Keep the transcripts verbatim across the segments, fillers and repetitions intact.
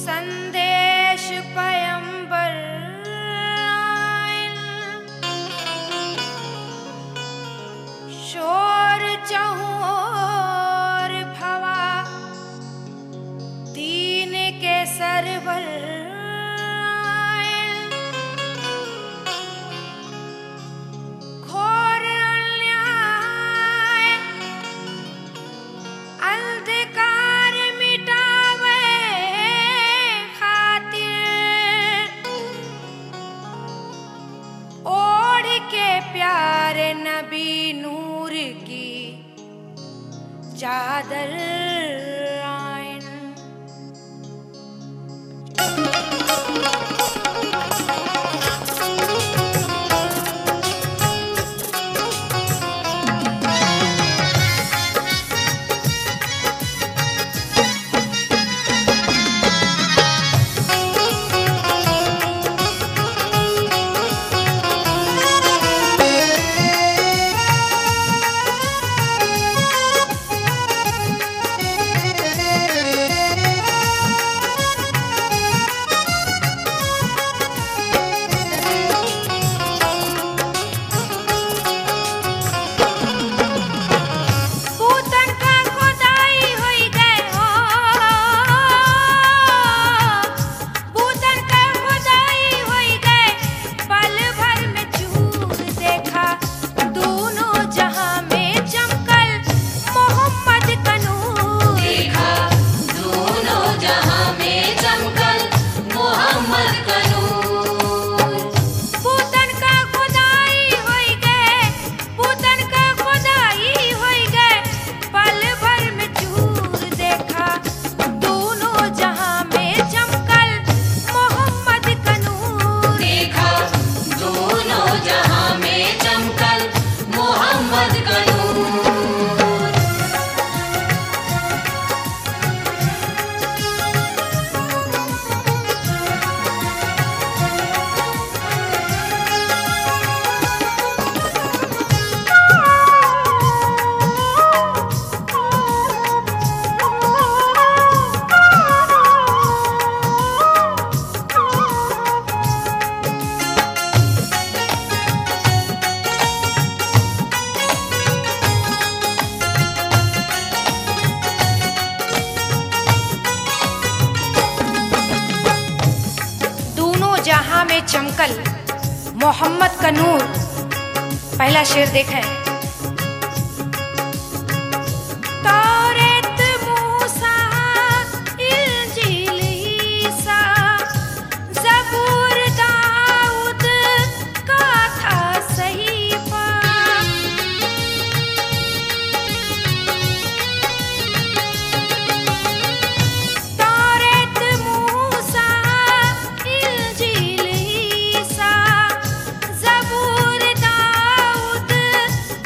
संदेश पयंबर आइन, शोर चहुओर भवा दीन के सरवर आइन। घोर अन्याय अंधकार मिटावे खातिर, ओढ़ के प्यारे नबी नूर की चादर आइन। जहां में चमकल मोहम्मद का नूर। पहला शेर देखें। तौरेत मूसा इंजील ईसा ज़बूर दाऊद का था सहीफा, तौरेत मूसा इंजील ईसा ज़बूर दाऊद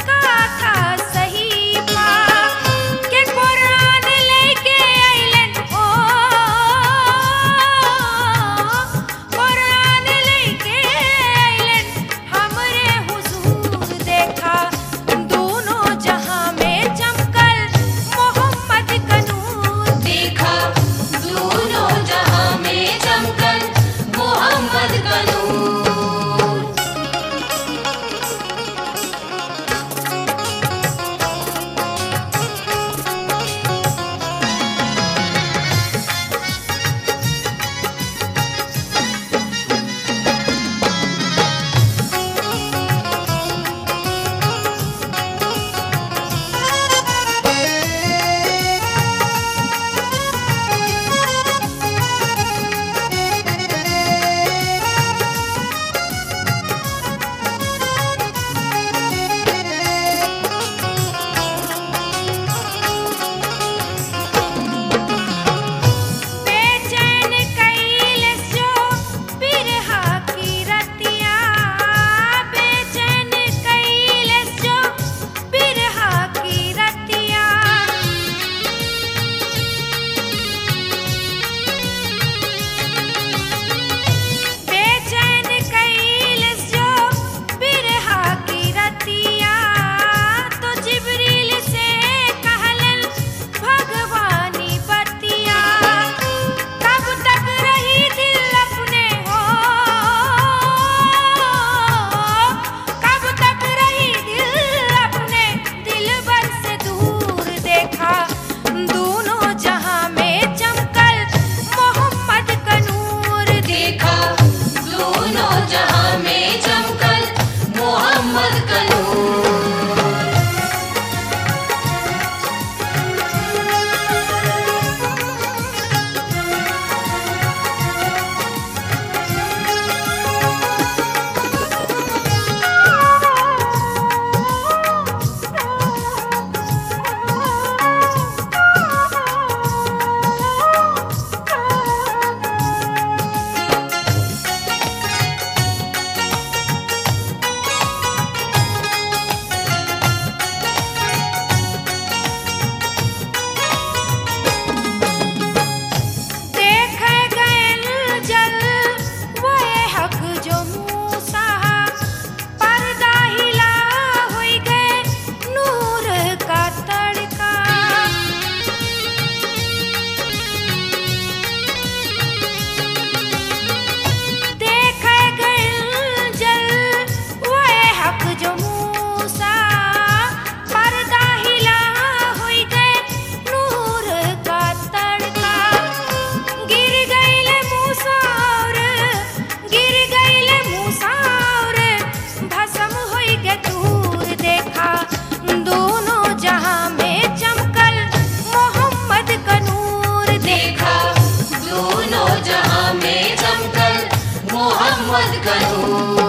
मोहम्मद का नूर।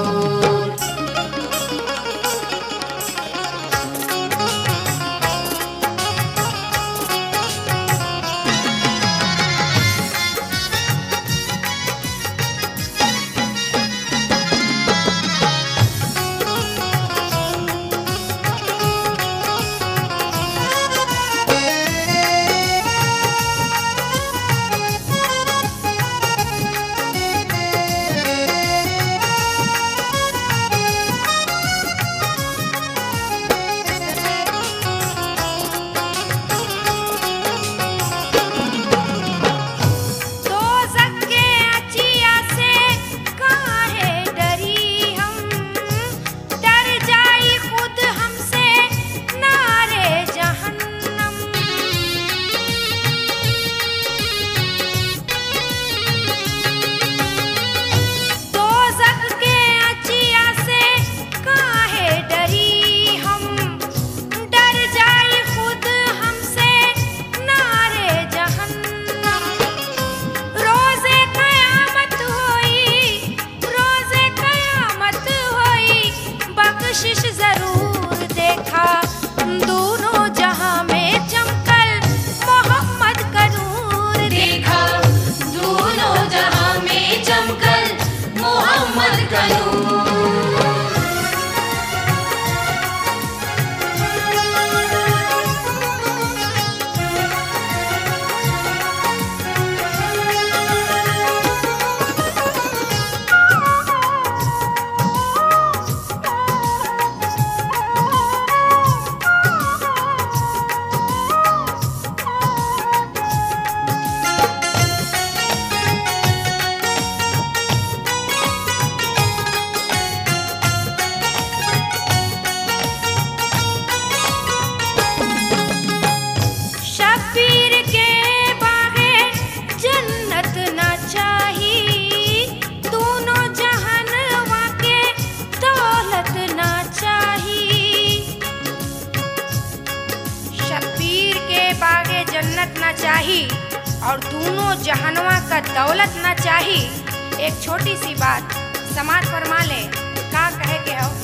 जन्नत ना चाही और दोनों जहनवा का दौलत ना चाही। एक छोटी सी बात समाज फरमा ले का कहे के हो।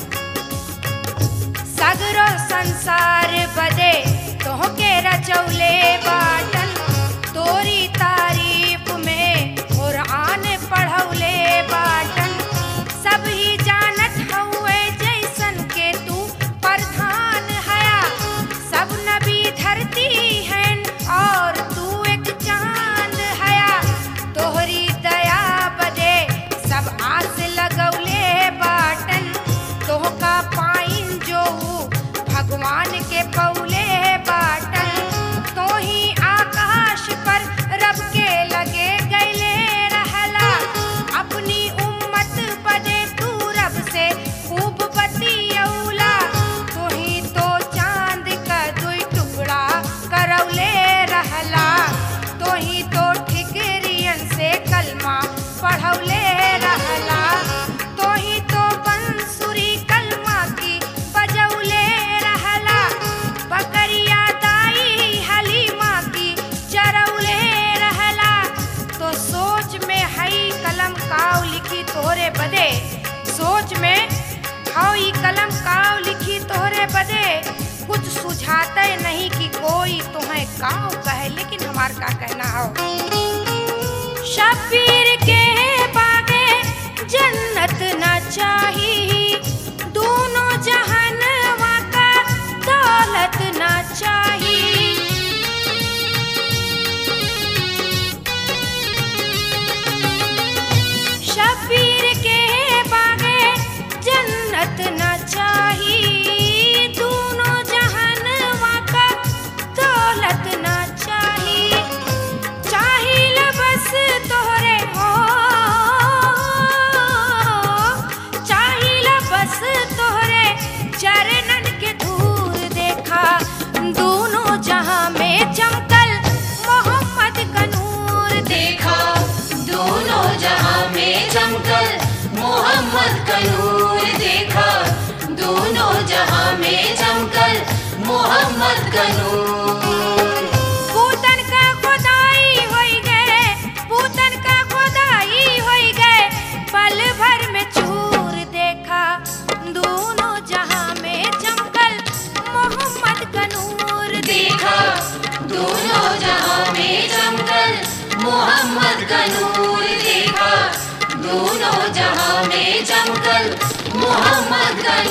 सगरो संसार बदे तोहके रचौले बाटन, तोरी तारीफ में कुरान पढ़ौले बाटन। सब ही जानत हउए जैसन के तू प्रधान हया, सब नबी धरती हैं और तू एक चांद हया। तोहरी दया बदे सब आस लगौले बाटन, तोहका पाइन जो भगवान के पौले बाटन। तो ही आकाश पर रब के लगे गैले रहला, अपनी उम्मत बदे तू रब से खूब बतियौला। तो ही तो चांद का दुई टुकड़ा करौले रहला, तो ही तो ठिकरियन से कलमा पढ़ौले रहला। तो ही तो बंसुरी कलमा की बजौले रहला, बकरिया दाई हलीमा की चरौले रहला। तो सोच में हई कलम काव लिखी तोहरे बदे, सोच में हई कलम काव लिखी तोहरे बदे। कुछ सुझाते नहीं कि कोई तुम्हें काव कहे, लेकिन हमार का कहना हो। शबीर के बागे जन्नत ना चाही, दोनों जहानवा का दौलत ना चाही। शबीर के बागे जन्नत ना चाही, दोनों जहानवा का दौलत ना चाही। चाहिला बस तोहरे हो, चाहिला बस तोहरे चरणन के धूल देखा। दोनों जहां में चमकल मोहम्मद का नूर देखा। दोनों जहां में चमकल मोहम्मद का नूर देखा। दोनों जहां में चमकल मोहम्मद का नूर। पूतन का खुदाई होई गए, पूतन का खुदाई होई गए, पल भर में का नूर देखा दोनों जहां में चमकल मोहम्मद का